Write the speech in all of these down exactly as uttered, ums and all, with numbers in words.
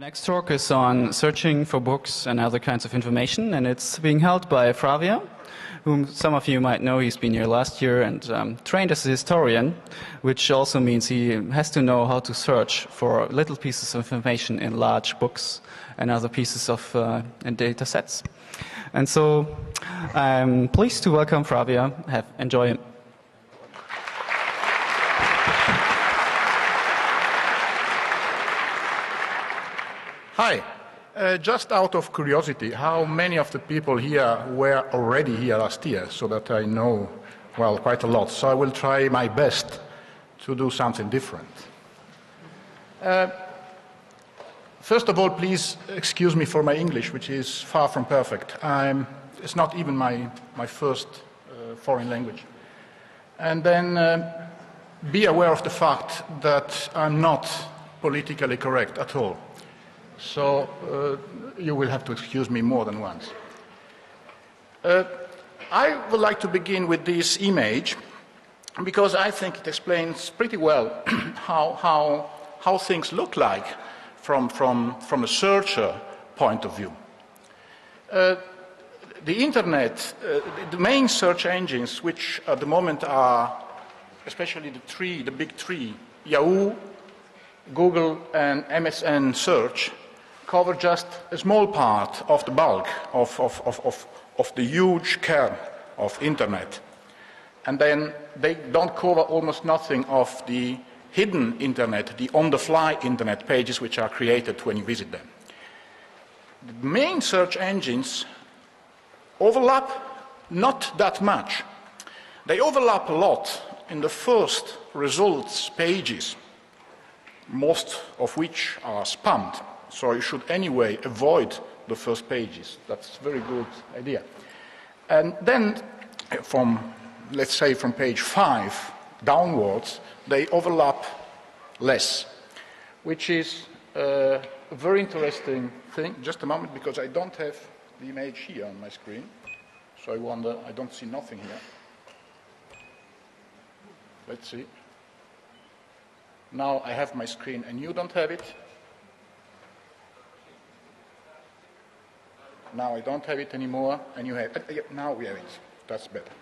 Next talk is on searching for books and other kinds of information, and it's being held by Fravia, whom some of you might know. He's been here last year and um, trained as a historian, which also means he has to know how to search for little pieces of information in large books and other pieces of uh, data sets. And so I'm pleased to welcome Fravia. Have, enjoy him. Hi. Uh, just out of curiosity, how many of the people here were already here last year, so that I know, well, quite a lot. So I will try my best to do something different. Uh, first of all, please excuse me for my English, which is far from perfect. I'm, it's not even my, my first uh, foreign language. And then uh, be aware of the fact that I'm not politically correct at all. So uh, you will have to excuse me more than once. Uh, I would like to begin with this image because I think it explains pretty well how, how, how things look like from, from, from a searcher point of view. Uh, the Internet, uh, the main search engines, which at the moment are especially the three, the big three, Yahoo, Google, and M S N Search, cover just a small part of the bulk of, of, of, of, of the huge kern of Internet. And then they don't cover almost nothing of the hidden Internet, the on-the-fly Internet pages which are created when you visit them. The main search engines overlap not that much. They overlap a lot in the first results pages, most of which are spammed. So you should anyway avoid the first pages. That's a very good idea. And then from, let's say, from page five downwards, they overlap less, which is uh, a very interesting thing. Just a moment, because I don't have the image here on my screen. So I wonder, I don't see nothing here. Let's see. Now I have my screen and you don't have it. Now I don't have it anymore, and you have it. Now we have it. That's better.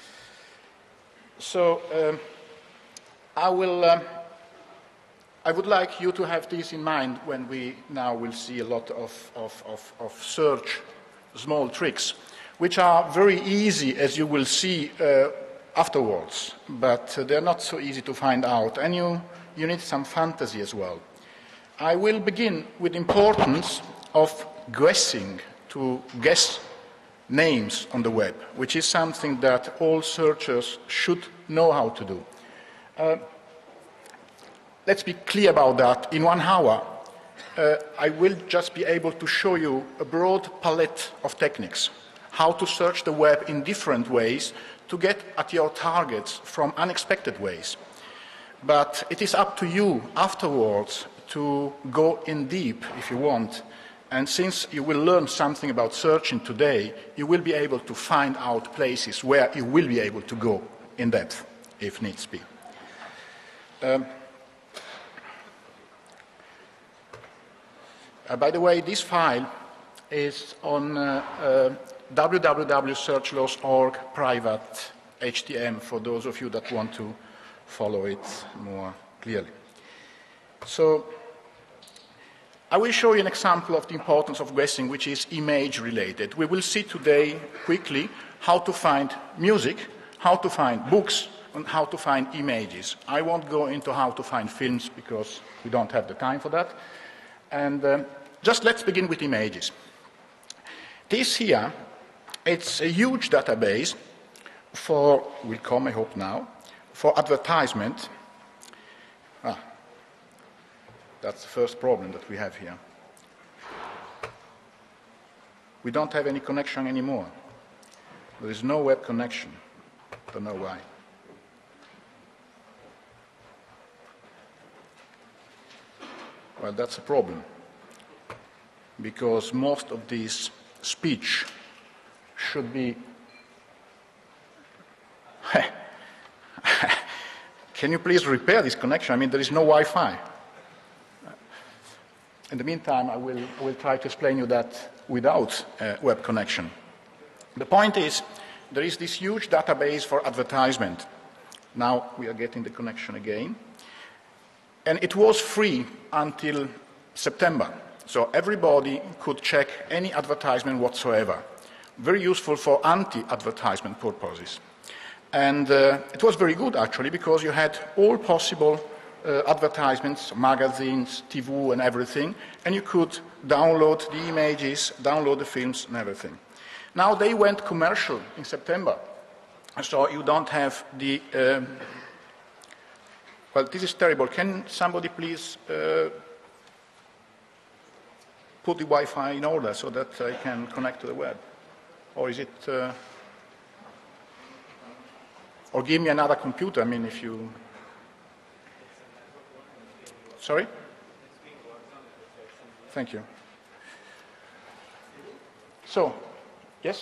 So um, I will. Um, I would like you to have this in mind when we now will see a lot of, of, of, of search small tricks, which are very easy, as you will see uh, afterwards, but uh, they're not so easy to find out, and you, you need some fantasy as well. I will begin with the importance of guessing, to guess names on the web, which is something that all searchers should know how to do. Uh, let's be clear about that. In one hour, uh, I will just be able to show you a broad palette of techniques, how to search the web in different ways to get at your targets from unexpected ways. But it is up to you afterwards to go in deep, if you want. And since you will learn something about searching today, you will be able to find out places where you will be able to go in depth, if needs be. Um, uh, by the way, this file is on uh, uh, w w w dot search laws dot org private H T M for those of you that want to follow it more clearly. So, I will show you an example of the importance of guessing, which is image-related. We will see today, quickly, how to find music, how to find books, and how to find images. I won't go into how to find films, because we don't have the time for that. And um, just let's begin with images. This here, it's a huge database for, will come, I hope now, for advertisement. Ah. That's the first problem that we have here. We don't have any connection anymore. There is no web connection. Don't know why. Well, that's a problem, because most of this speech should be... Can you please repair this connection? I mean, there is no Wi-Fi. In the meantime, I will, I will try to explain you that without a web connection. The point is, there is this huge database for advertisement. Now we are getting the connection again. And it was free until September. So everybody could check any advertisement whatsoever. Very useful for anti-advertisement purposes. And uh, it was very good, actually, because you had all possible uh, advertisements, magazines, T V, and everything, and you could download the images, download the films, and everything. Now they went commercial in September, so you don't have the... Um, well, this is terrible. Can somebody please uh, put the Wi-Fi in order so that I can connect to the web? Or is it... Uh, or give me another computer, I mean, if you... Sorry? Thank you. So, yes?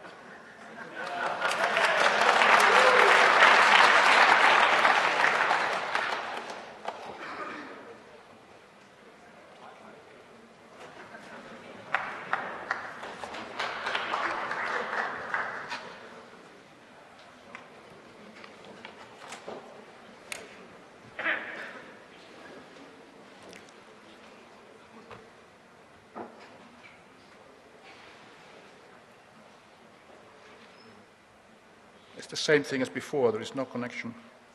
It's the same thing as before, there is no connection.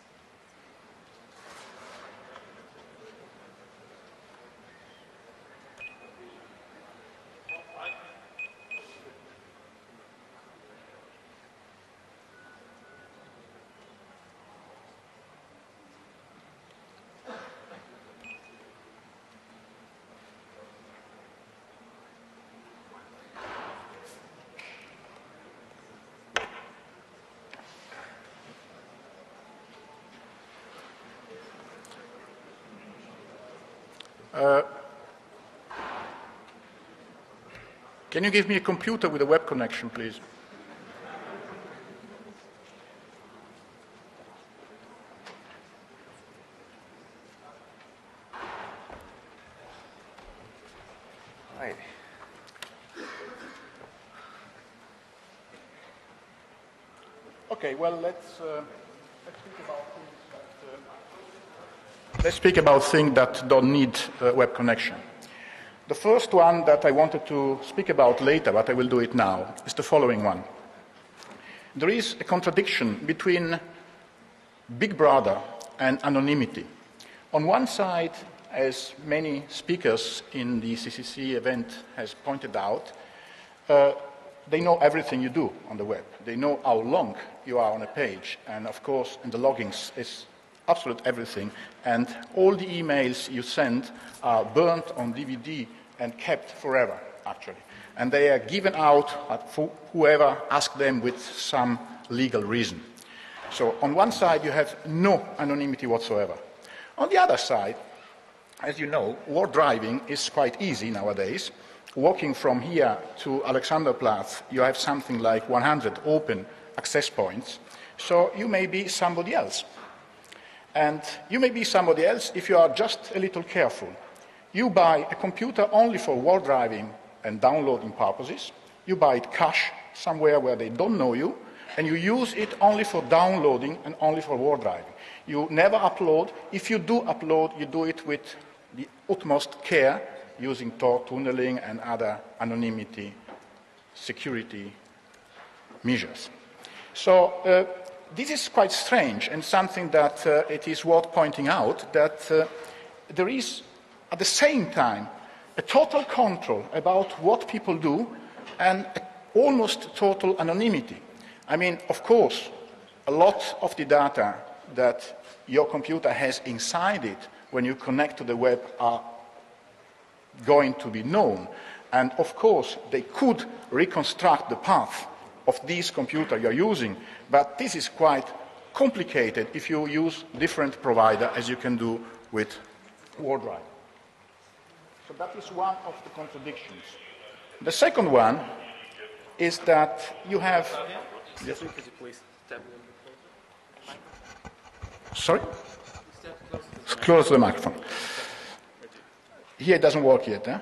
Uh, can you give me a computer with a web connection, please? Right. Okay, well, let's, uh, let's speak about things that, uh, let's speak about things that don't need a web connection. The first one that I wanted to speak about later, but I will do it now, is the following one. There is a contradiction between Big Brother and anonymity. On one side, as many speakers in the C C C event has pointed out, uh, they know everything you do on the web. They know how long you are on a page, and of course, in the loggings is absolute everything, and all the emails you send are burnt on D V D and kept forever, actually. And they are given out for whoever asks them with some legal reason. So on one side, you have no anonymity whatsoever. On the other side, as you know, war driving is quite easy nowadays. Walking from here to Alexanderplatz, you have something like one hundred open access points, so you may be somebody else. And you may be somebody else if you are just a little careful. You buy a computer only for war driving and downloading purposes. You buy it cash somewhere where they don't know you, and you use it only for downloading and only for war driving. You never upload. If you do upload, you do it with the utmost care, using Tor tunneling and other anonymity security measures. So uh, this is quite strange, and something that uh, it is worth pointing out, that uh, there is at the same time a total control about what people do and almost total anonymity. I mean, of course, a lot of the data that your computer has inside it when you connect to the web are going to be known. And of course, they could reconstruct the path of this computer you're using, but this is quite complicated if you use different provider, as you can do with WarDrive. So that is one of the contradictions. The second one is that you have... Yes. Could you please step Sorry? Close the microphone. Here it doesn't work yet, eh?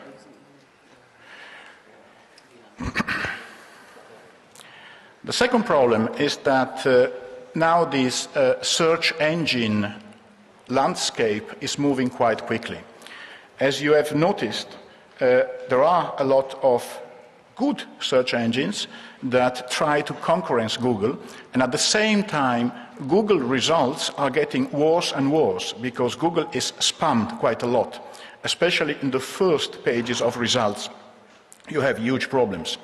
The second problem is that uh, now this uh, search engine landscape is moving quite quickly. As you have noticed, uh, there are a lot of good search engines that try to concurrence Google, and at the same time, Google results are getting worse and worse because Google is spammed quite a lot, especially in the first pages of results. You have huge problems.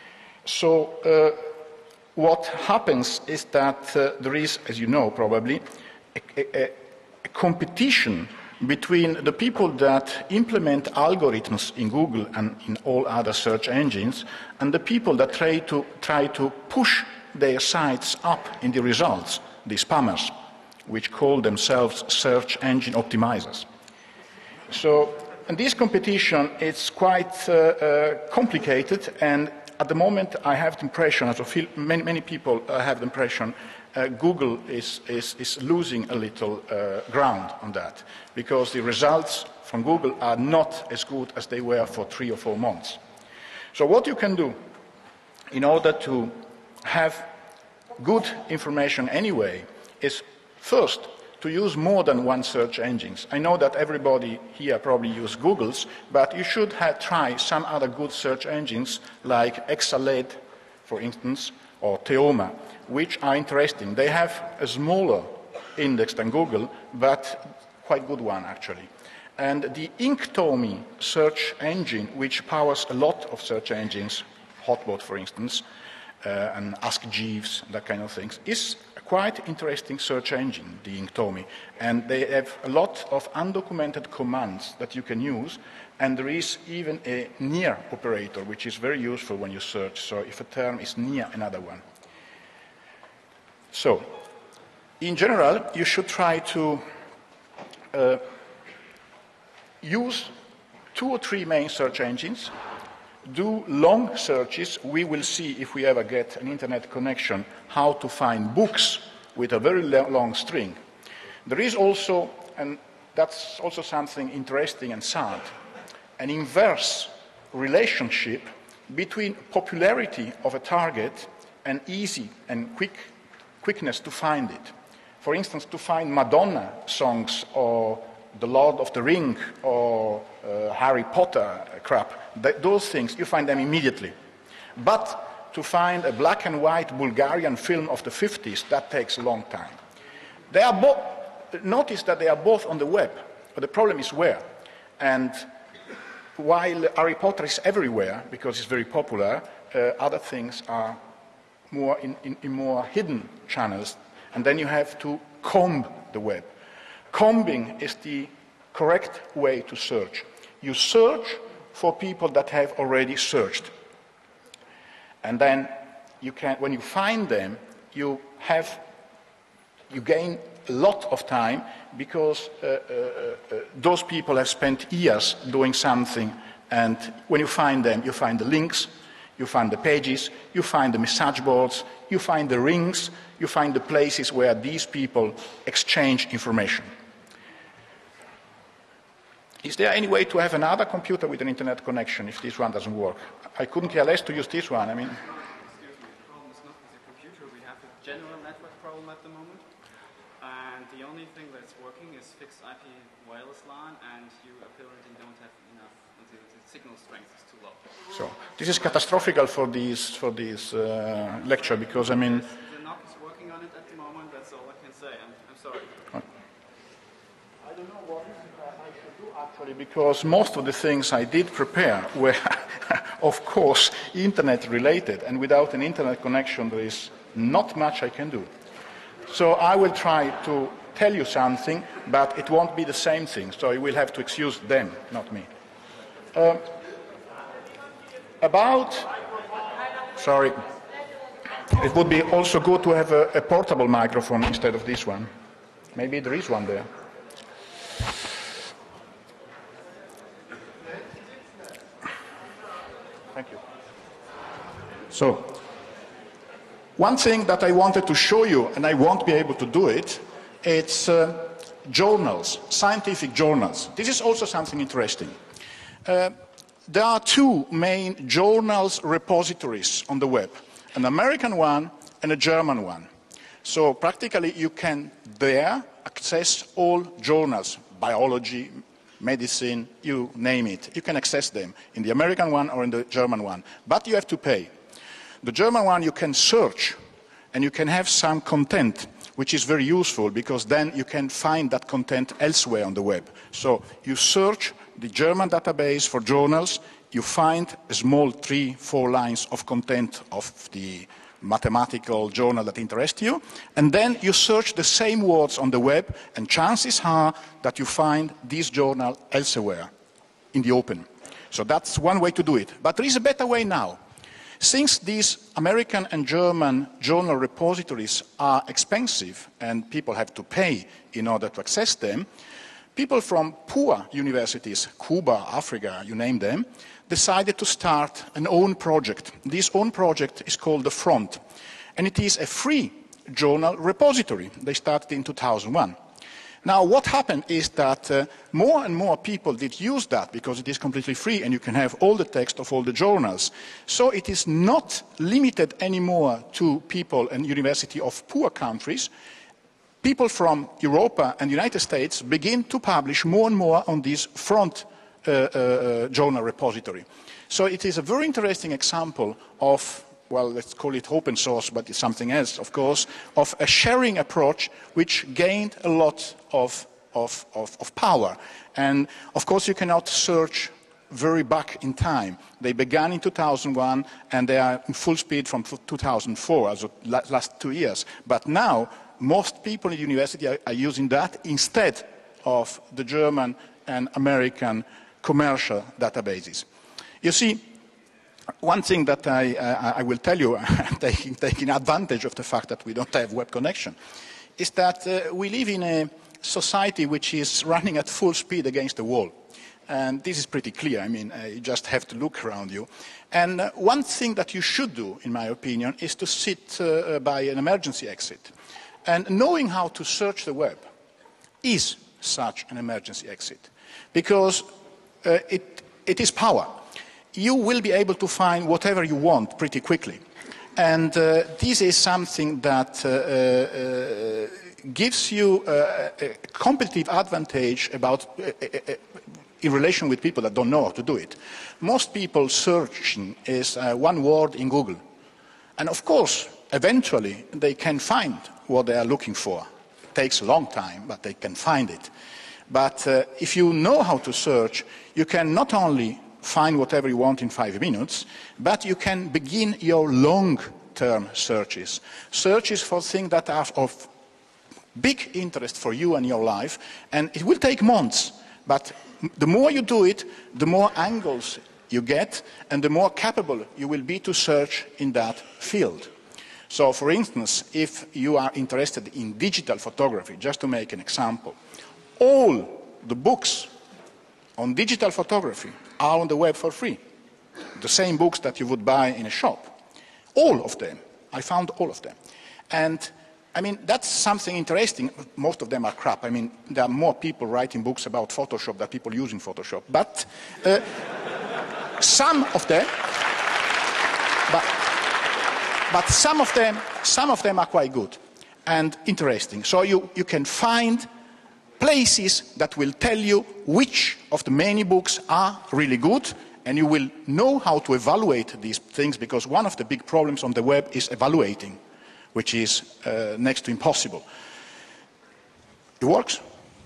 So uh, what happens is that uh, there is, as you know probably, a, a, a competition between the people that implement algorithms in Google and in all other search engines and the people that try to, try to push their sites up in the results, the spammers, which call themselves search engine optimizers. So, and this competition is quite uh, uh, complicated, and at the moment I have the impression, as I feel many, many people uh, have the impression, Uh, Google is, is, is losing a little uh, ground on that, because the results from Google are not as good as they were for three or four months. So what you can do in order to have good information anyway is first to use more than one search engines. I know that everybody here probably uses Google's, but you should have try some other good search engines like Exaled, for instance, or Teoma, which are interesting. They have a smaller index than Google, but quite good one actually. And the Inktomi search engine, which powers a lot of search engines, Hotbot for instance, uh, and Ask Jeeves, that kind of things, is a quite interesting search engine, the Inktomi. And they have a lot of undocumented commands that you can use, and there is even a near operator, which is very useful when you search, so if a term is near another one. So, in general, you should try to uh, use two or three main search engines, do long searches. We will see, if we ever get an internet connection, how to find books with a very long string. There is also, and that's also something interesting and sad, an inverse relationship between popularity of a target and easy and quick quickness to find it. For instance, to find Madonna songs or The Lord of the Ring or uh, Harry Potter crap, th those things, you find them immediately. But to find a black and white Bulgarian film of the fifties, that takes a long time. They are both, notice that they are both on the web, but the problem is where. And while Harry Potter is everywhere, because it's very popular, uh, other things are more in, in, in more hidden channels, and then you have to comb the web. Combing is the correct way to search. You search for people that have already searched. And then you can, when you find them, you have, you gain a lot of time because uh, uh, uh, those people have spent years doing something, and when you find them, you find the links, you find the pages, you find the message boards, you find the rings, you find the places where these people exchange information. Is there any way to have another computer with an internet connection if this one doesn't work? I couldn't care less to use this one. I mean, excuse me, the problem is not with the computer. We have a general network problem at the moment, and the only thing that's working is fixed I P wireless LAN, and you apparently don't have enough. The, the signal strength is too low. So this is catastrophic for this for this uh, lecture, because I mean. The N O C is working on it at the moment. That's all I can say. I'm, I'm sorry. I don't know what I should do actually, because most of the things I did prepare were, of course, internet related, and without an internet connection, there is not much I can do. So I will try to tell you something, but it won't be the same thing. So you will have to excuse them, not me. Uh, about, sorry, it would be also good to have a, a portable microphone instead of this one. Maybe there is one there. Thank you. So, one thing that I wanted to show you, and I won't be able to do it, it's uh, journals, scientific journals. This is also something interesting. Uh, there are two main journals repositories on the web, an American one and a German one. So practically you can there access all journals, biology, medicine, you name it. You can access them in the American one or in the German one, but you have to pay. The German one you can search and you can have some content which is very useful because then you can find that content elsewhere on the web. So you search the German database for journals, you find a small three, four lines of content of the mathematical journal that interests you, and then you search the same words on the web, and chances are that you find this journal elsewhere in the open. So that's one way to do it. But there is a better way now. Since these American and German journal repositories are expensive and people have to pay in order to access them, people from poor universities, Cuba, Africa, you name them, decided to start an own project. This own project is called The Front, and it is a free journal repository. They started in two thousand one. Now, what happened is that uh, more and more people did use that because it is completely free and you can have all the text of all the journals. So it is not limited anymore to people and universities of poor countries. People from Europe and the United States begin to publish more and more on this Front uh, uh, journal repository. So it is a very interesting example of, well, let's call it open source, but it's something else, of course, of a sharing approach which gained a lot of, of, of, of power. And, of course, you cannot search very back in time. They began in two thousand one, and they are in full speed from two thousand four, also last two years. But now, most people in the university are, are using that instead of the German and American commercial databases. You see, one thing that I, uh, I will tell you, taking, taking advantage of the fact that we don't have web connection, is that uh, we live in a society which is running at full speed against the wall. And this is pretty clear. I mean, uh, you just have to look around you. And uh, one thing that you should do, in my opinion, is to sit uh, by an emergency exit. And knowing how to search the web is such an emergency exit, because uh, it, it is power. You will be able to find whatever you want pretty quickly. And uh, this is something that uh, uh, gives you uh, a competitive advantage about, uh, uh, in relation with people that don't know how to do it. Most people searching is uh, one word in Google. And of course, eventually, they can find what they are looking for. It takes a long time, but they can find it. But uh, if you know how to search, you can not only find whatever you want in five minutes, but you can begin your long-term searches. Searches for things that are of big interest for you and your life, and it will take months, but the more you do it, the more angles you get, and the more capable you will be to search in that field. So, for instance, if you are interested in digital photography, just to make an example, all the books on digital photography are on the web for free. The same books that you would buy in a shop. All of them. I found all of them. And, I mean, that's something interesting. Most of them are crap. I mean, there are more people writing books about Photoshop than people using Photoshop. But uh, some of them, but, but some of them, some of them are quite good and interesting. So you, you can find places that will tell you which of the many books are really good, and you will know how to evaluate these things, because one of the big problems on the web is evaluating, which is uh, next to impossible. It works.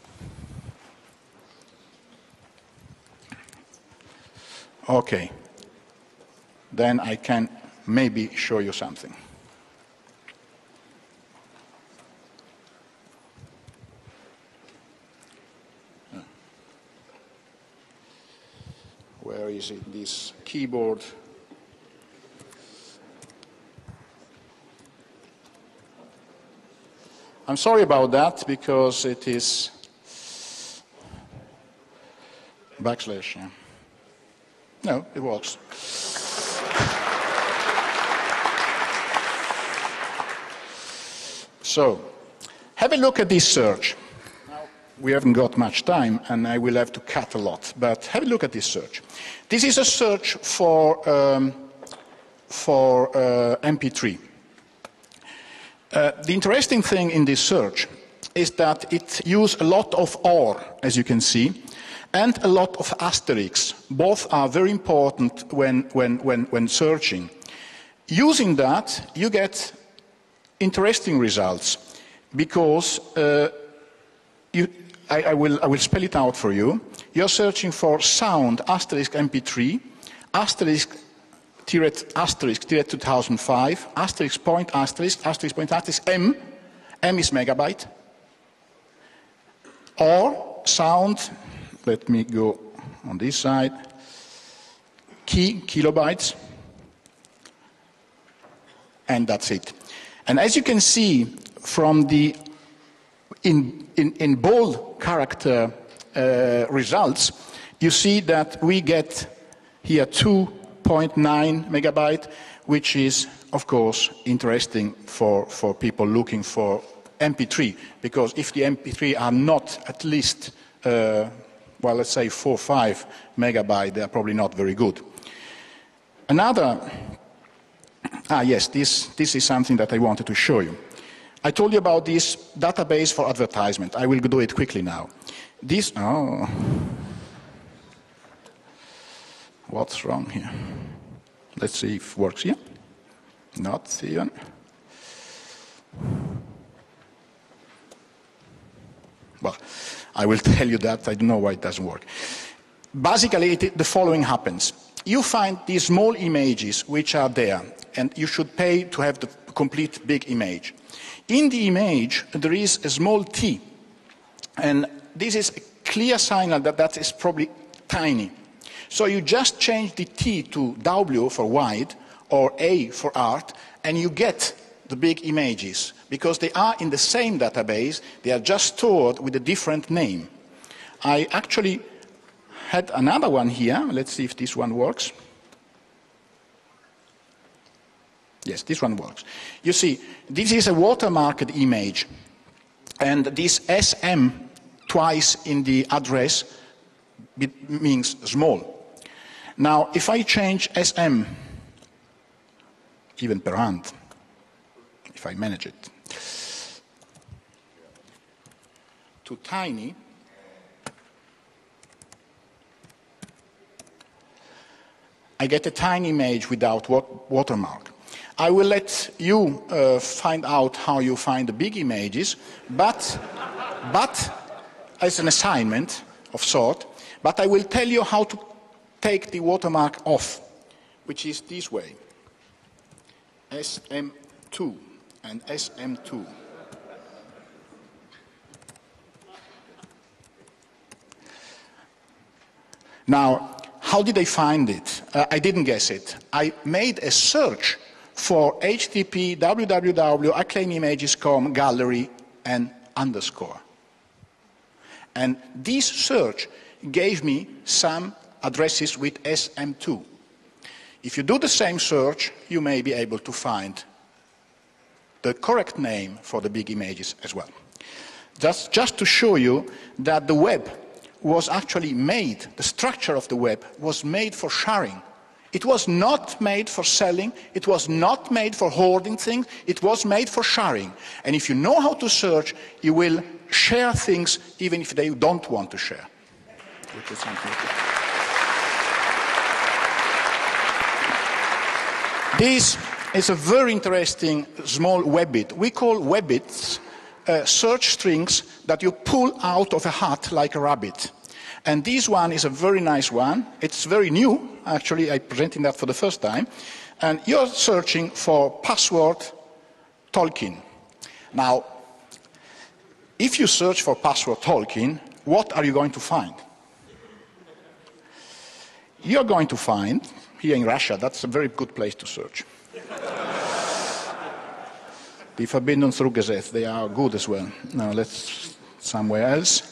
Okay. Then I can maybe show you something. Where is it, this keyboard? I'm sorry about that, because it is backslash. Yeah. No, it works. So, have a look at this search. Now, we haven't got much time, and I will have to cut a lot. But have a look at this search. This is a search for, um, for uh, M P three. Uh, the interesting thing in this search is that it uses a lot of or, as you can see, and a lot of asterisks. Both are very important when, when, when, when searching. Using that, you get interesting results, because uh, you, I, I, will, I will spell it out for you. You're searching for sound asterisk M P three, asterisk tiret asterisk tiret two thousand five, asterisk point asterisk, asterisk point asterisk M, M is megabyte, or sound, let me go on this side, key, kilobytes, and that's it. And as you can see from the in, in, in bold character uh, results, you see that we get here two point nine megabyte, which is, of course, interesting for, for people looking for M P three, because if the M P three are not at least, uh, well, let's say four or five megabyte, they are probably not very good. Another, ah yes, this, this is something that I wanted to show you. I told you about this database for advertisement. I will do it quickly now. This, oh, what's wrong here? Let's see if it works here. Not even. Well, I will tell you that. I don't know why it doesn't work. Basically, it, the following happens. You find these small images which are there, and you should pay to have the complete big image. In the image, there is a small t, and this is a clear signal that that is probably tiny. So you just change the T to W for wide, or A for art, and you get the big images, because they are in the same database, they are just stored with a different name. I actually had another one here. Let's see if this one works. Yes, this one works. You see, this is a watermarked image, and this S M twice in the address means small. Now, if I change S M, even per hand, if I manage it, to tiny, I get a tiny image without watermark. I will let you uh, find out how you find the big images, but, but as an assignment of sort, but I will tell you how to take the watermark off, which is this way, S M two and S M two. Now, how did I find it? Uh, I didn't guess it. I made a search for H T T P w w w dot acclaim images dot com gallery and underscore. And this search gave me some addresses with S M two. If you do the same search, you may be able to find the correct name for the big images as well. Just, just to show you that the web was actually made, the structure of the web was made for sharing. It was not made for selling, it was not made for hoarding things, it was made for sharing. And if you know how to search, you will share things even if they don't want to share. Which is something. This is a very interesting small webbit. We call webbits uh, search strings that you pull out of a hat like a rabbit. And this one is a very nice one. It's very new. Actually, I'm presenting that for the first time. And you're searching for password Tolkien. Now, if you search for password Tolkien, what are you going to find? You're going to find, here in Russia, that's a very good place to search. The Verbindungsrückgesetz, they are good as well. Now let's somewhere else.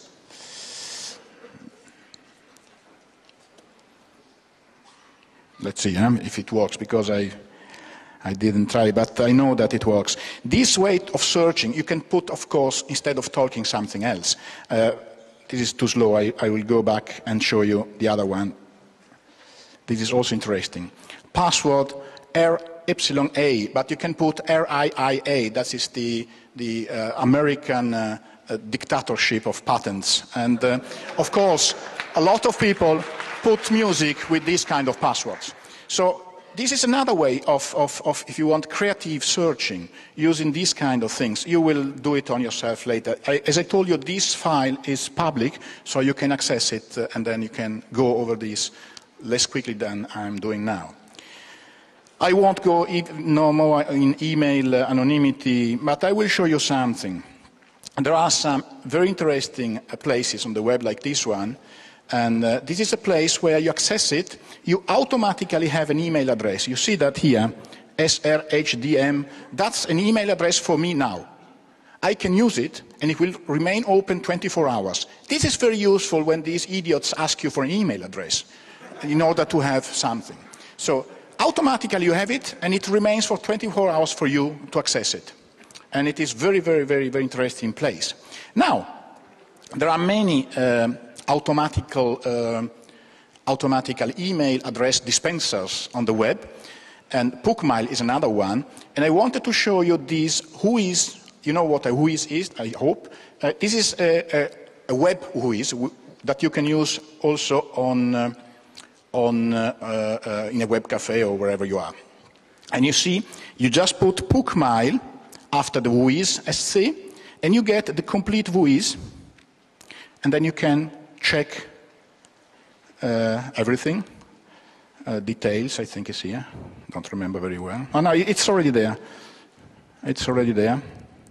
Let's see um, if it works, because I, I didn't try, but I know that it works. This way of searching, you can put, of course, instead of Tolkien, something else. Uh, this is too slow. I, I will go back and show you the other one. This is also interesting. Password R Y A, but you can put R I I A. That is the, the uh, American uh, uh, dictatorship of patents. And uh, of course, a lot of people put music with these kind of passwords. So this is another way of, of, of, if you want, creative searching, using these kind of things. You will do it on yourself later. I, as I told you, this file is public, so you can access it, uh, and then you can go over this less quickly than I'm doing now. I won't go e no more in email uh, anonymity, but I will show you something. There are some very interesting uh, places on the web like this one, and uh, this is a place where you access it, you automatically have an email address. You see that here, S R H D M, that's an email address for me now. I can use it, and it will remain open twenty-four hours. This is very useful when these idiots ask you for an email address in order to have something. So automatically you have it, and it remains for twenty-four hours for you to access it. And it is very, very, very, very interesting place. Now, there are many uh, automatical, uh, automatical email address dispensers on the web, and Bookmail is another one. And I wanted to show you this Whois. You know what a Whois is, I hope. Uh, this is a, a, a web Whois that you can use also on uh, on, uh, uh, in a web cafe or wherever you are. And you see, you just put Bookmail after the Whois S C, and you get the complete Whois, and then you can check uh, everything. Uh, details, I think, is here. Don't remember very well. Oh no, it's already there. It's already there.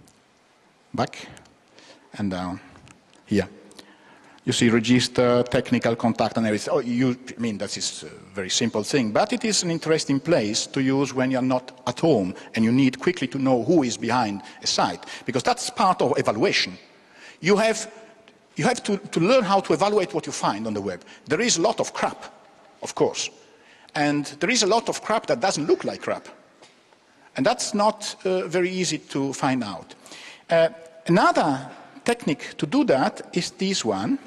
Back and down. Here. You see register, technical contact, and everything. Oh, you, I mean, that is a very simple thing, but it is an interesting place to use when you're not at home and you need quickly to know who is behind a site, because that's part of evaluation. You have, you have to, to learn how to evaluate what you find on the web. There is a lot of crap, of course, and there is a lot of crap that doesn't look like crap, and that's not uh, very easy to find out. Uh, another technique to do that is this one,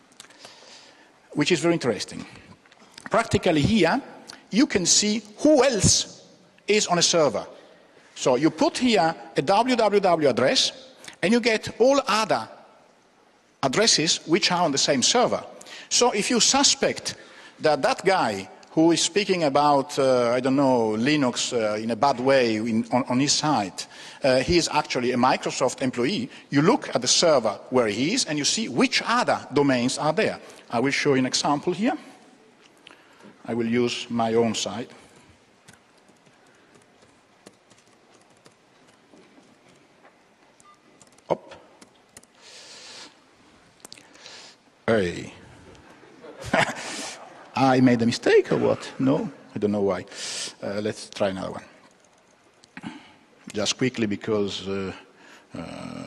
which is very interesting. Practically here, you can see who else is on a server. So you put here a W W W address, and you get all other addresses which are on the same server. So if you suspect that that guy who is speaking about, uh, I don't know, Linux uh, in a bad way in, on, on his site, uh, he is actually a Microsoft employee, you look at the server where he is and you see which other domains are there. I will show you an example here. I will use my own site. Up. Hey. I made a mistake or what? No? I don't know why. Uh, let's try another one. Just quickly because... Uh, uh,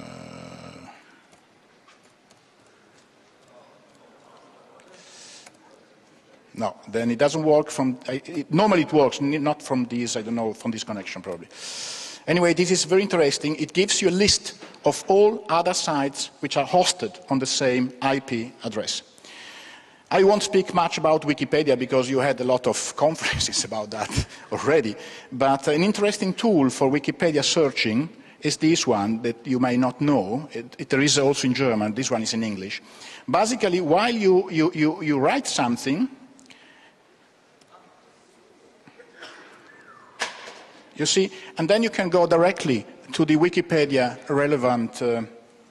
no, then it doesn't work from... It, normally it works, not from this, I don't know, from this connection probably. Anyway, this is very interesting. It gives you a list of all other sites which are hosted on the same I P address. I won't speak much about Wikipedia because you had a lot of conferences about that already, but an interesting tool for Wikipedia searching is this one that you may not know. It, it, there is also in German, this one is in English. Basically, while you, you, you, you write something, you see, and then you can go directly to the Wikipedia relevant, uh,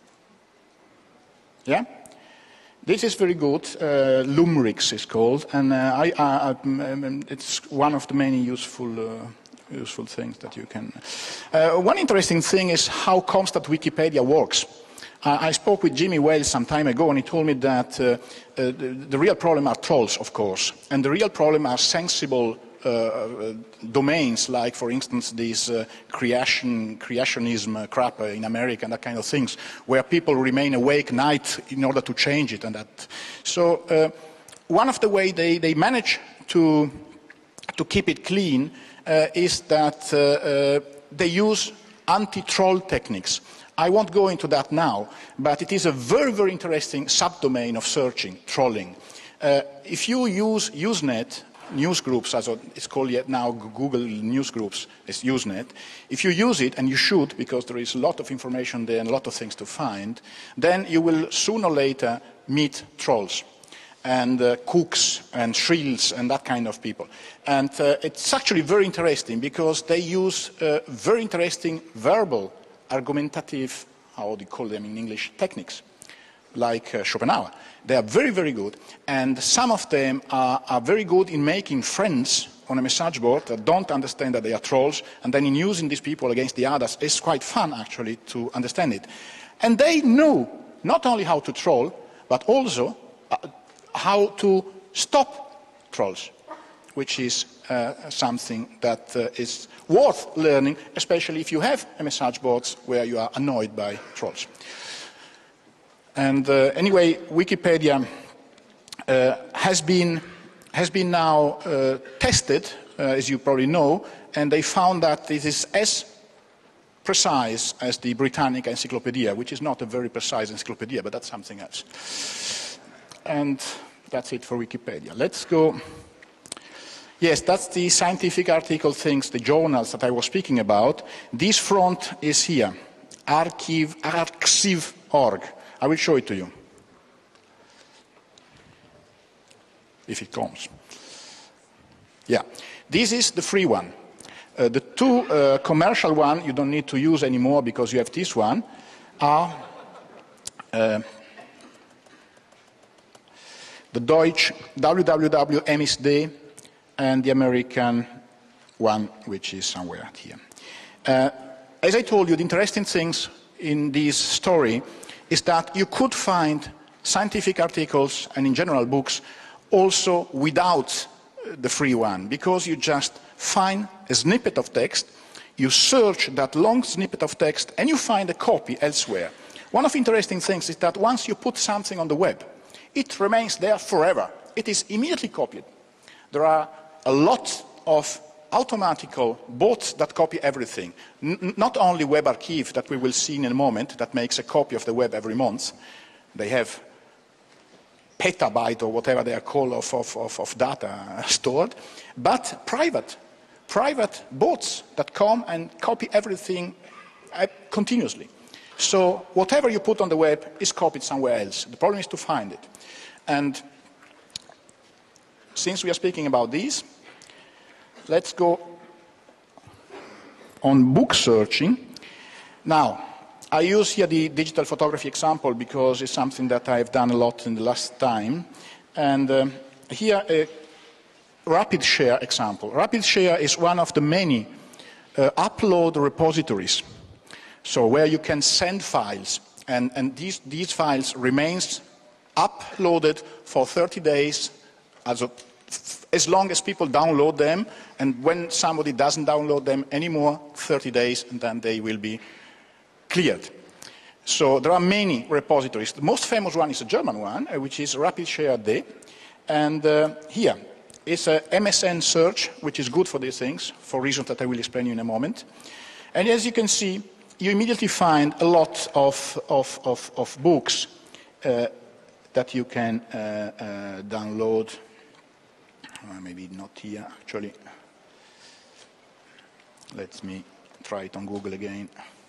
yeah? This is very good. Uh, Lumrix is called, and uh, I, I, I, it's one of the many useful, uh, useful things that you can. Uh, one interesting thing is how comes that Wikipedia works. Uh, I spoke with Jimmy Wales some time ago, and he told me that uh, uh, the, the real problem are trolls, of course, and the real problem are sensible Uh, domains like, for instance, this uh, creation, creationism uh, crap uh, in America and that kind of things, where people remain awake night in order to change it and that. So uh, one of the ways they, they manage to, to keep it clean uh, is that uh, uh, they use anti-troll techniques. I won't go into that now, but it is a very, very interesting subdomain of searching, trolling. Uh, if you use Usenet, newsgroups, as it's called yet now, Google Newsgroups is Usenet, if you use it, and you should, because there is a lot of information there and a lot of things to find, then you will sooner or later meet trolls and uh, cooks and shrills and that kind of people. And uh, it's actually very interesting because they use uh, very interesting verbal, argumentative, how do you call them in English, techniques, like uh, Schopenhauer. They are very, very good, and some of them are, are very good in making friends on a message board that don't understand that they are trolls, and then in using these people against the others, it's quite fun, actually, to understand it. And they know not only how to troll, but also uh, how to stop trolls, which is uh, something that uh, is worth learning, especially if you have a message boards where you are annoyed by trolls. And uh, anyway, Wikipedia uh, has been has been now uh, tested, uh, as you probably know, and they found that it is as precise as the Britannica Encyclopedia, which is not a very precise encyclopedia, but that's something else. And that's it for Wikipedia. Let's go. Yes, that's the scientific article things, the journals that I was speaking about. This front is here, archive, arxiv dot org. I will show it to you, if it comes. Yeah, this is the free one. Uh, the two uh, commercial one you don't need to use anymore because you have this one, are uh, the Deutsch W W W M I S D and the American one, which is somewhere here. Uh, as I told you, the interesting things in this story is that you could find scientific articles and in general books also without the free one, because you just find a snippet of text, you search that long snippet of text, and you find a copy elsewhere. One of the interesting things is that once you put something on the web, it remains there forever. It is immediately copied. There are a lot of automatical bots that copy everything. N not only WebArchive, that we will see in a moment, that makes a copy of the web every month. They have petabyte or whatever they are called of, of, of, of data stored, but private, private bots that come and copy everything uh, continuously. So whatever you put on the web is copied somewhere else. The problem is to find it. And since we are speaking about these, let's go on book searching. Now, I use here the digital photography example because it's something that I've done a lot in the last time. And um, here a RapidShare example. RapidShare is one of the many uh, upload repositories. So where you can send files, and, and these, these files remains uploaded for thirty days, as, a, as long as people download them, and when somebody doesn't download them anymore, thirty days, and then they will be cleared. So there are many repositories. The most famous one is a German one, uh, which is RapidShare D. And uh, here is a M S N search, which is good for these things, for reasons that I will explain you in a moment. And as you can see, you immediately find a lot of, of, of, of books uh, that you can uh, uh, download. Uh, maybe not here, actually. Let me try it on Google again.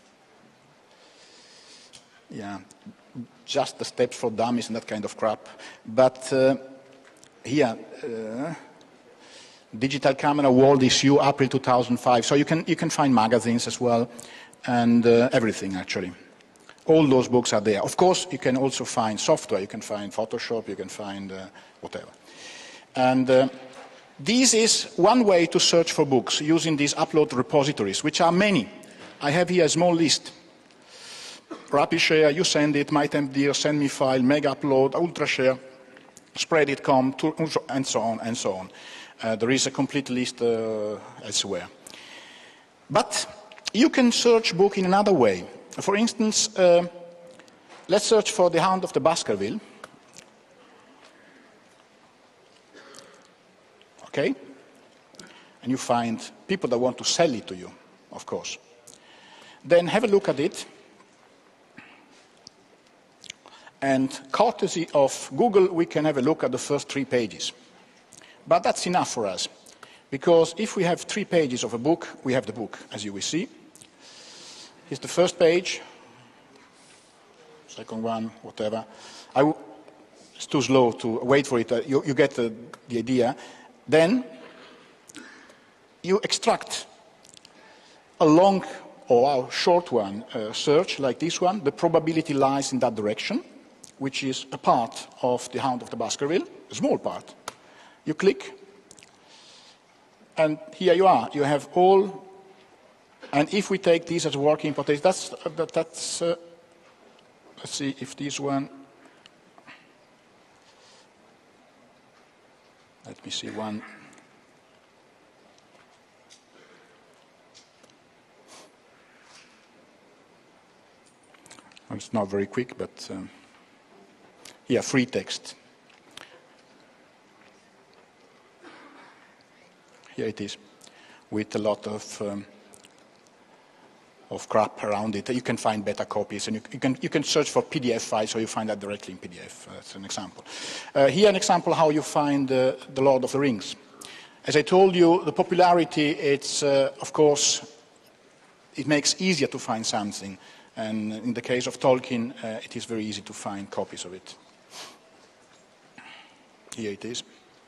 Yeah, just the steps for dummies and that kind of crap. But uh, here, uh, Digital Camera World Issue, April two thousand five. So you can, you can find magazines as well, and uh, everything, actually. All those books are there. Of course, you can also find software. You can find Photoshop, you can find uh, whatever. And uh, this is one way to search for books, using these upload repositories, which are many. I have here a small list. RapidShare, you send it, MyTempDir, send me file, Mega Upload, UltraShare, Spreadit dot com, and so on and so on. Uh, there is a complete list uh, elsewhere. But you can search book in another way. For instance, uh, let's search for The Hound of the Baskerville. Okay? And you find people that want to sell it to you, of course. Then have a look at it. And courtesy of Google, we can have a look at the first three pages. But that's enough for us, because if we have three pages of a book, we have the book, as you will see. Here's the first page, second one, whatever. I w it's too slow to wait for it. Uh, you, you get the, the idea. Then you extract a long or a short one uh, search like this one. The probability lies in that direction, which is a part of the Hound of the Baskerville, a small part. You click, and here you are. You have all, and if we take these as working hypothesis, that's, uh, that, that's uh, let's see if this one, let me see one. Well, it's not very quick, but um, here, free text. Here it is, with a lot of um, of crap around it. You can find beta copies, and you, you can you can search for P D F files, so you find that directly in P D F. That's an example. Uh, here, an example how you find uh, the Lord of the Rings. As I told you, the popularity, it's uh, of course, it makes easier to find something, and in the case of Tolkien, uh, it is very easy to find copies of it. Here it is.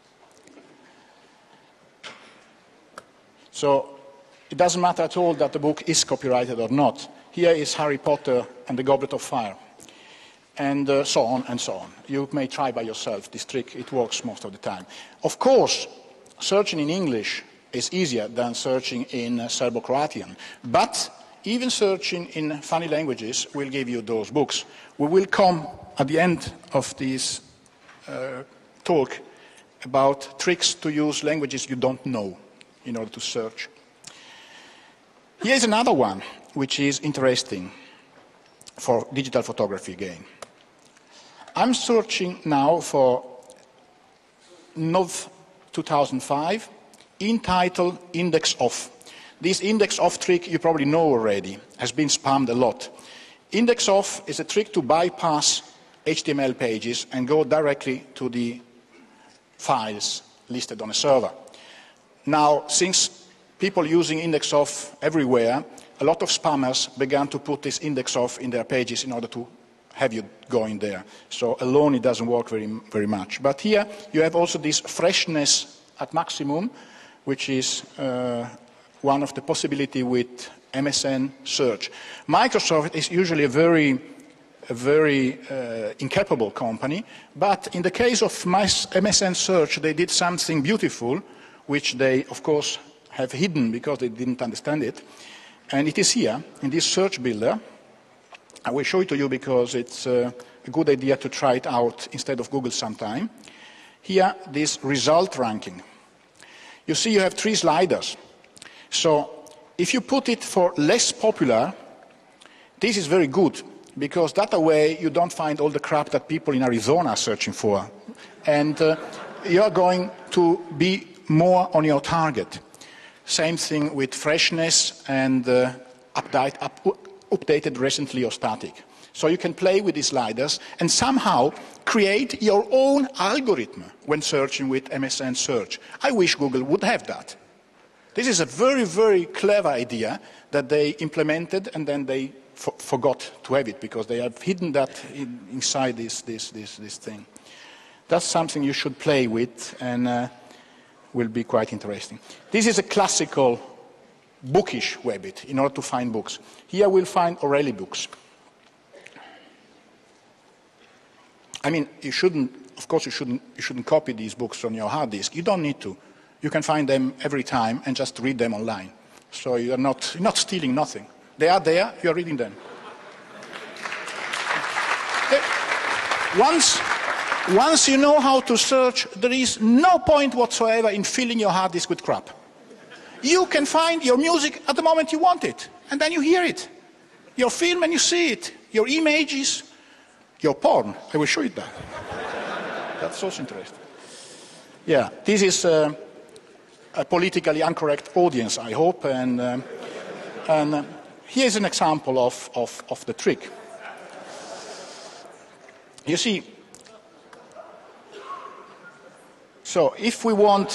So it doesn't matter at all that the book is copyrighted or not. Here is Harry Potter and the Goblet of Fire, and uh, so on and so on. You may try by yourself this trick. It works most of the time. Of course, searching in English is easier than searching in uh, Serbo-Croatian, but even searching in funny languages will give you those books. We will come at the end of this uh, talk about tricks to use languages you don't know in order to search. Here's another one which is interesting for digital photography again. I'm searching now for N O V two thousand five in title index off. This index off trick you probably know already, has been spammed a lot. Index off is a trick to bypass H T M L pages and go directly to the files listed on a server. Now, since people using index off everywhere, a lot of spammers began to put this index off in their pages in order to have you going there. So alone it doesn't work very, very much. But here you have also this freshness at maximum, which is uh, one of the possibility with M S N search. Microsoft is usually a very, a very uh, incapable company, but in the case of M S N search, they did something beautiful, which they, of course, have hidden because they didn't understand it. And it is here, in this search builder. I will show it to you because it's uh, a good idea to try it out instead of Google sometime. Here, this result ranking. You see you have three sliders. So if you put it for less popular, this is very good, because that way you don't find all the crap that people in Arizona are searching for. And uh, you're going to be more on your target. Same thing with freshness and uh, update, up, updated recently or static. So you can play with these sliders and somehow create your own algorithm when searching with M S N search. I wish Google would have that. This is a very, very clever idea that they implemented and then they for forgot to have it because they have hidden that in, inside this, this, this, this thing. That's something you should play with and uh, will be quite interesting. This is a classical bookish Webbit in order to find books. Here we'll find O'Reilly books. I mean, you shouldn't, of course you shouldn't, you shouldn't copy these books on your hard disk. You don't need to. You can find them every time and just read them online. So you're not, you're not stealing nothing. They are there, you're reading them. Once, once you know how to search, there is no point whatsoever in filling your hard disk with crap. You can find your music at the moment you want it, and then you hear it. Your film and you see it. Your images, your porn. I will show you that. That's also interesting. Yeah, this is uh, a politically incorrect audience, I hope, and, um, and uh, here's an example of, of, of the trick. You see, so if we want,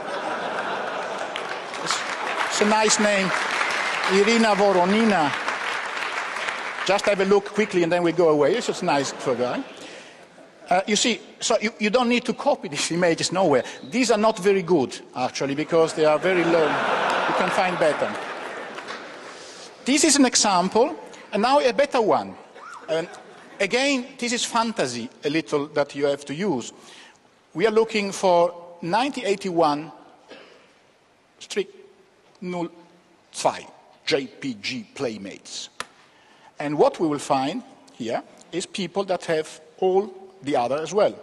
it's, it's a nice name, Irina Voronina. Just have a look quickly and then we go away. It's just nice for a guy. Uh, you see, so you, you don't need to copy these images nowhere. These are not very good, actually, because they are very low. You can find better. This is an example, and now a better one. Um, again, this is fantasy, a little, that you have to use. We are looking for nineteen eighty-one strict null two J P G playmates. And what we will find here is people that have all the other as well.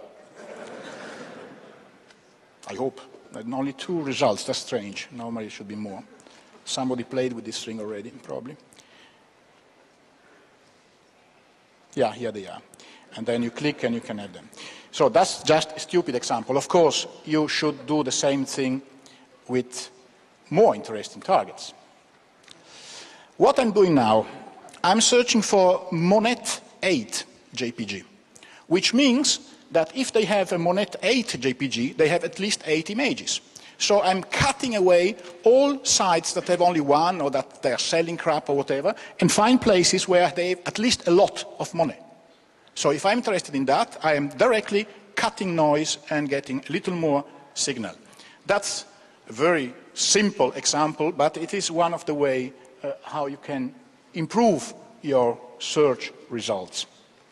I hope. And only two results. That's strange. Normally it should be more. Somebody played with this string already, probably. Yeah, here they are. And then you click and you can have them. So that's just a stupid example. Of course, you should do the same thing with more interesting targets. What I'm doing now, I'm searching for Monet eight J P G, which means that if they have a Monet eight J P G, they have at least eight images. So I'm cutting away all sites that have only one or that they're selling crap or whatever, and find places where they have at least a lot of Monet. So if I'm interested in that, I am directly cutting noise and getting a little more signal. That's a very simple example, but it is one of the ways uh, how you can improve your search results.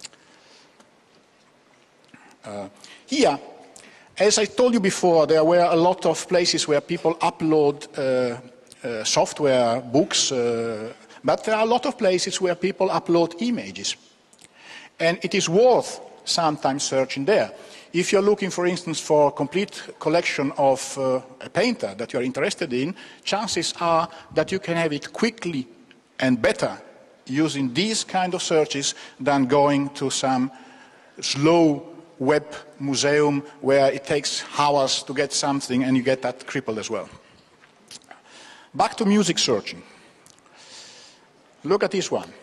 Uh, here, as I told you before, there were a lot of places where people upload uh, uh, software, books, uh, but there are a lot of places where people upload images. And it is worth sometimes searching there. If you're looking, for instance, for a complete collection of uh, a painter that you're interested in, chances are that you can have it quickly and better using these kind of searches than going to some slow web museum where it takes hours to get something and you get that crippled as well. Back to music searching. Look at this one.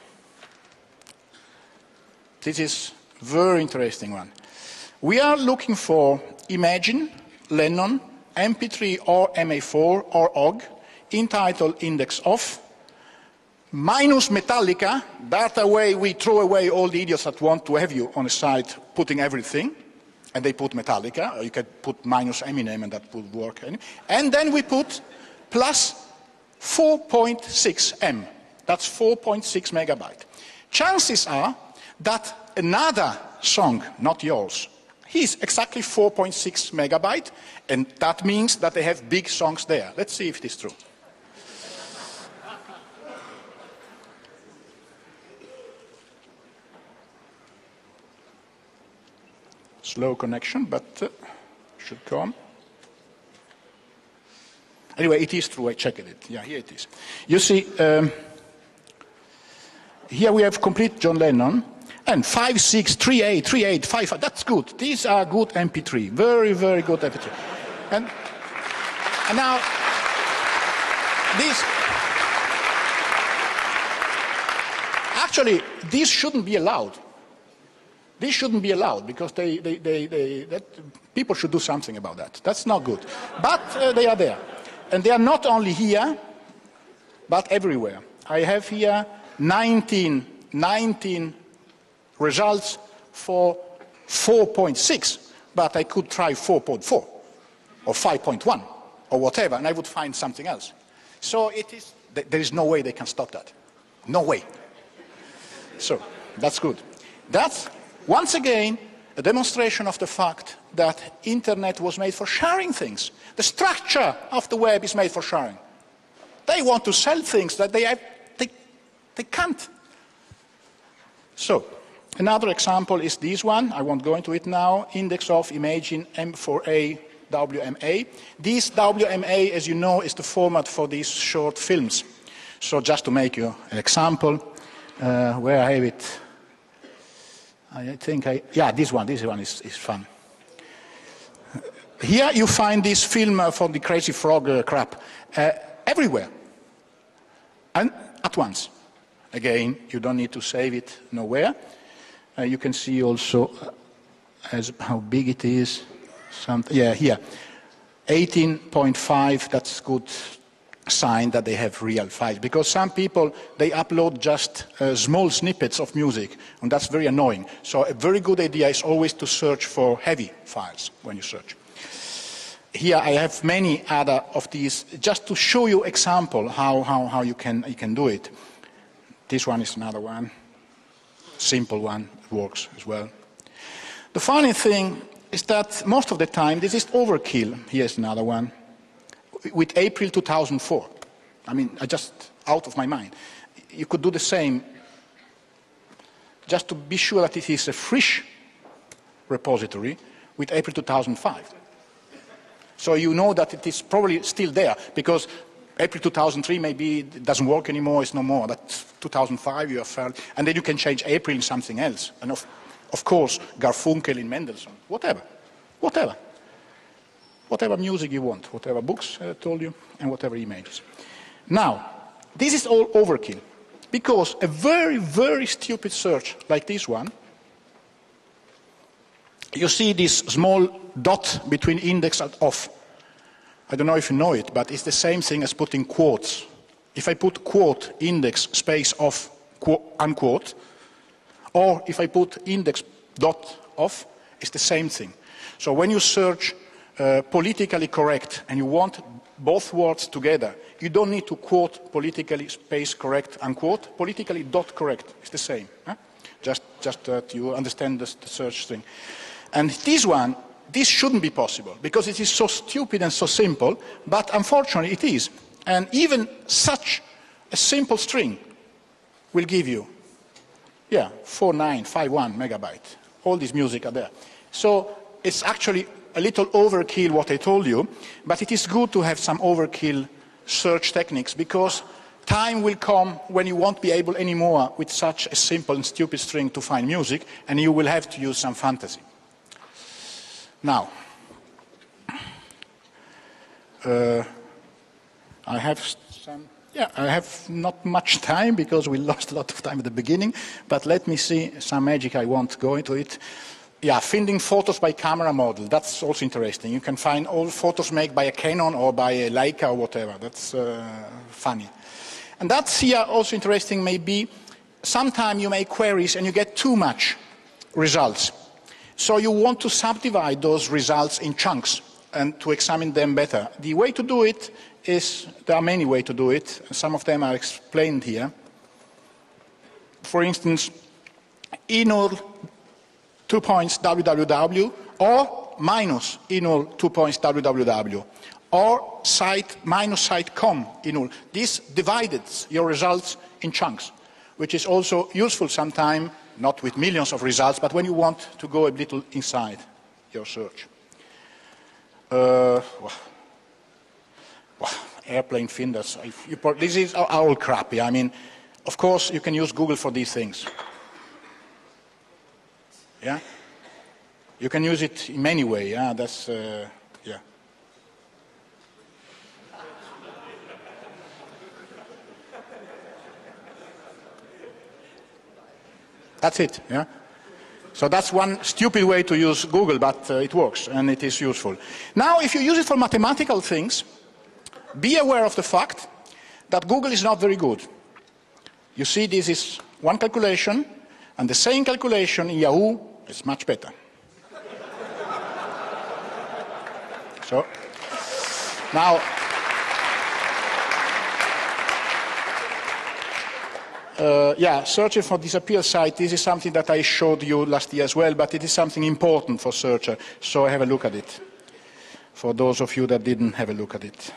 This is a very interesting one. We are looking for Imagine, Lennon, M P three or M A four or O G, entitled Index of, minus Metallica. That way we throw away all the idiots that want to have you on a site putting everything, and they put Metallica, or you can put minus Eminem and that would work. And then we put plus four point six M. That's four point six megabyte. Chances are that another song, not yours, is exactly four point six megabyte, and that means that they have big songs there. Let's see if it is true. Slow connection, but uh, should come. Anyway, it is true. I checked it. Yeah, here it is. You see, um, here we have complete John Lennon, and five six, three eight, three eight, five five. That's good. These are good M P three. Very, very good M P three. And, and now, this actually, this shouldn't be allowed. This shouldn't be allowed because they, they, they, they, that, people should do something about that. That's not good. But uh, they are there. And they are not only here, but everywhere. I have here nineteen, nineteen results for four point six, but I could try four point four or five point one or whatever, and I would find something else. So it is, there is no way they can stop that. No way. So that's good. That's once again a demonstration of the fact that internet was made for sharing things. The structure of the web is made for sharing. They want to sell things that they have, they, they can't. So another example is this one. I won't go into it now. Index of Imagine M four A W M A. This W M A, as you know, is the format for these short films. So just to make you an example, uh, where I have it, I think I, yeah, this one, this one is, is fun. Here you find this film uh, for the Crazy Frog uh, crap uh, everywhere, and at once. Again, you don't need to save it nowhere. Uh, you can see also as how big it is. Something, yeah, here. eighteen point five, that's good sign that they have real files. Because some people, they upload just uh, small snippets of music, and that's very annoying. So a very good idea is always to search for heavy files when you search. Here I have many other of these, just to show you example how, how, how you, can, you can do it. This one is another one. Simple one, it works as well. The funny thing is that most of the time this is overkill. Here's another one. With April two thousand four. I mean, I just out of my mind. You could do the same just to be sure that it is a fresh repository with April two thousand five. So you know that it is probably still there, because April two thousand three maybe it doesn't work anymore, it's no more. But two thousand five you have found, and then you can change April in something else. And of, of course, Garfunkel in Mendelssohn, whatever, whatever. Whatever music you want, whatever books I told you, and whatever images. Now, this is all overkill, because a very, very stupid search like this one, you see this small dot between index and off. I don't know if you know it, but it's the same thing as putting quotes. If I put quote, index, space, off, quote, unquote, or if I put index, dot, off, it's the same thing. So when you search Uh, politically correct, and you want both words together, you don't need to quote politically space correct unquote, politically dot correct. It's the same. Huh? Just, just that you understand the, the search thing. And this one, this shouldn't be possible, because it is so stupid and so simple, but unfortunately it is. And even such a simple string will give you, yeah, four nine five one megabyte. All this music are there. So it's actually a little overkill what I told you, but it is good to have some overkill search techniques, because time will come when you won't be able anymore with such a simple and stupid string to find music, and you will have to use some fantasy. Now, uh, I have some, yeah, I have not much time because we lost a lot of time at the beginning, but let me see some magic. I won't go into it. Yeah, finding photos by camera model, that's also interesting. You can find all photos made by a Canon or by a Leica or whatever. That's uh, funny. And that's here also interesting, maybe sometimes you make queries and you get too much results. So you want to subdivide those results in chunks and to examine them better. The way to do it is, there are many ways to do it. Some of them are explained here. For instance, enul two points www, or minus enul two points www, or site minus site com enul. This divided your results in chunks, which is also useful sometimes, not with millions of results, but when you want to go a little inside your search. Uh, well, well, airplane finders. If you, this is all crappy. I mean, of course, you can use Google for these things. Yeah, you can use it in many ways. Yeah, that's uh, yeah. That's it. Yeah. So that's one stupid way to use Google, but uh, it works and it is useful. Now, if you use it for mathematical things, be aware of the fact that Google is not very good. You see, this is one calculation, and the same calculation in Yahoo is much better. So, now, uh, yeah, searching for disappeared site, this is something that I showed you last year as well, but it is something important for searcher, so have a look at it, for those of you that didn't have a look at it.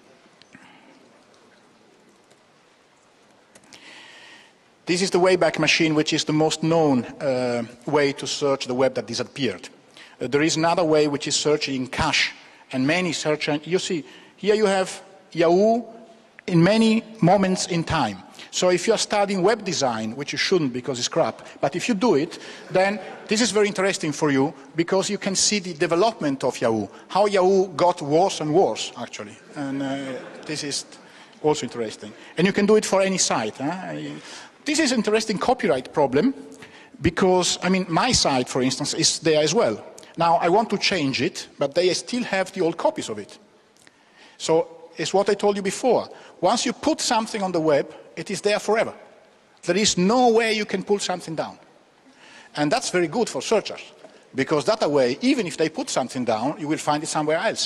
This is the Wayback Machine, which is the most known uh, way to search the web that disappeared. Uh, there is another way, which is searching in cache, and many search. You see, here you have Yahoo in many moments in time. So if you are studying web design, which you shouldn't because it's crap, but if you do it, then this is very interesting for you because you can see the development of Yahoo, how Yahoo got worse and worse, actually. And uh, this is also interesting. And you can do it for any site. Huh? This is an interesting copyright problem because, I mean, my site, for instance, is there as well. Now, I want to change it, but they still have the old copies of it. So, it's what I told you before. Once you put something on the web, it is there forever. There is no way you can pull something down. And that's very good for searchers, because that way, even if they put something down, you will find it somewhere else.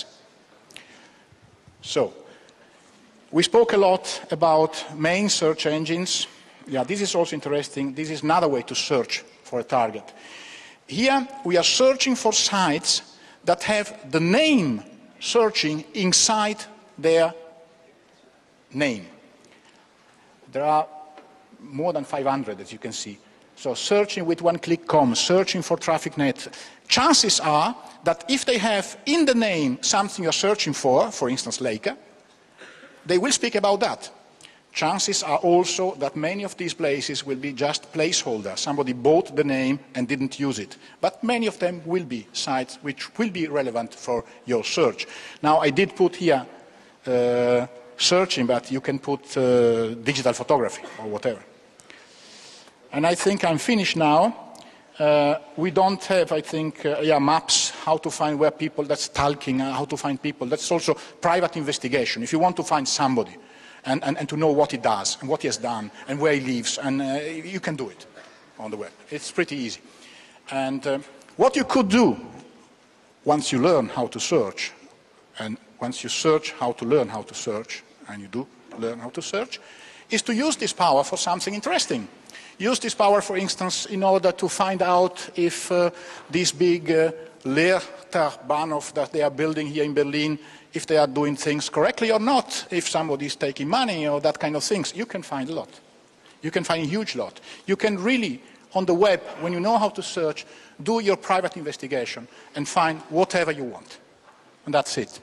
So, we spoke a lot about main search engines. Yeah, this is also interesting. This is another way to search for a target. Here, we are searching for sites that have the name searching inside their name. There are more than five hundred, as you can see. So searching with one-click dot com, searching for TrafficNet. Chances are that if they have in the name something you're searching for, for instance, Leica, they will speak about that. Chances are also that many of these places will be just placeholders. Somebody bought the name and didn't use it. But many of them will be sites which will be relevant for your search. Now, I did put here uh, searching, but you can put uh, digital photography or whatever. And I think I'm finished now. Uh, we don't have, I think, uh, yeah, maps, how to find where people, that's stalking, uh, how to find people. That's also private investigation. If you want to find somebody and, and, and to know what he does and what he has done and where he lives, and uh, you can do it on the web. It's pretty easy. And uh, what you could do once you learn how to search, and once you search how to learn how to search, and you do learn how to search, is to use this power for something interesting. Use this power, for instance, in order to find out if uh, this big uh, Leertabahnhof that they are building here in Berlin, if they are doing things correctly or not, if somebody is taking money or that kind of things. You can find a lot. You can find a huge lot. You can really, on the web, when you know how to search, do your private investigation and find whatever you want. And that's it.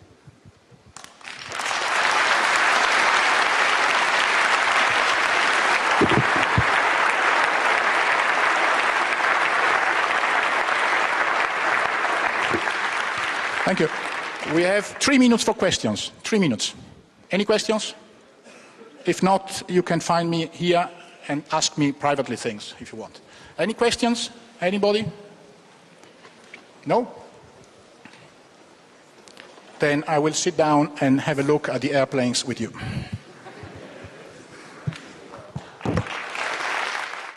Thank you. We have three minutes for questions. Three minutes. Any questions? If not, you can find me here and ask me privately things if you want. Any questions? Anybody? No? Then I will sit down and have a look at the airplanes with you.